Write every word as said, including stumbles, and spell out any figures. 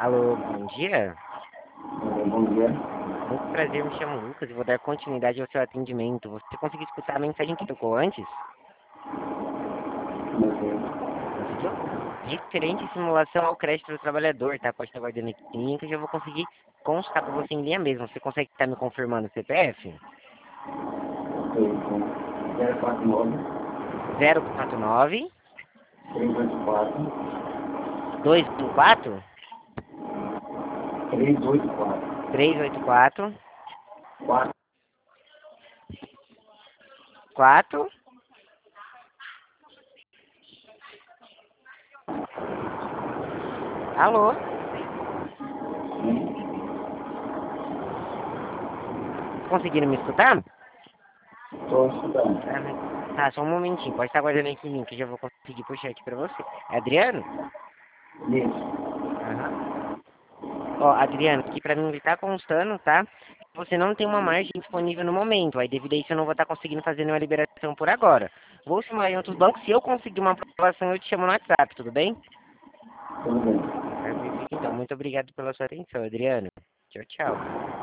Alô, bom dia. É, bom dia. Muito prazer, me chamo Lucas e vou dar continuidade ao seu atendimento. Você conseguiu escutar a mensagem que tocou antes? Comecei. Conseguiu? Referente à simulação ao crédito do trabalhador, tá? Pode estar guardando aqui em linha que eu já vou conseguir constar com você em linha mesmo. Você consegue estar me confirmando o C P F? Ok, então. zero quatro nove, zero quatro nove, três oito quatro, dois oito quatro, três oito quatro, três oito quatro, quatro. quatro. Alô? Conseguiram me escutar? Estou estudando. Ah, mas- Tá, só um momentinho. Pode estar guardando aqui em mim que eu já vou conseguir puxar aqui pra você. É Adriano? Isso. Aham. Ó, Adriano, aqui pra mim ele tá constando, tá? Você não tem uma margem disponível no momento. Aí devido a isso eu não vou estar conseguindo fazer nenhuma liberação por agora. Vou chamar em outros bancos. Se eu conseguir uma aprovação, eu te chamo no WhatsApp, tudo bem? Tudo bem. Perfeito, então. Muito obrigado pela sua atenção, Adriano. Tchau, tchau.